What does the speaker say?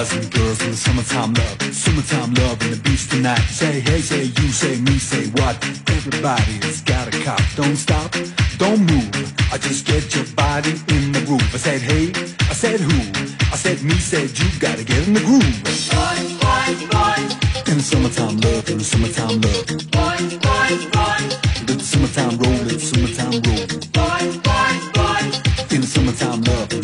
boys and girls in the summertime love and the beach tonight. Say hey, say you, say me, say what? Everybody's got a cop. Don't stop, don't move. I just get your body in the groove. I said hey, I said who? I said me, said you. Gotta get in the groove. Boys, boys, boys. In the summertime love, in the summertime love. Boys, boys, boys. Let the summertime roll, let the summertime roll. Boys, boys, boys. In the summertime love.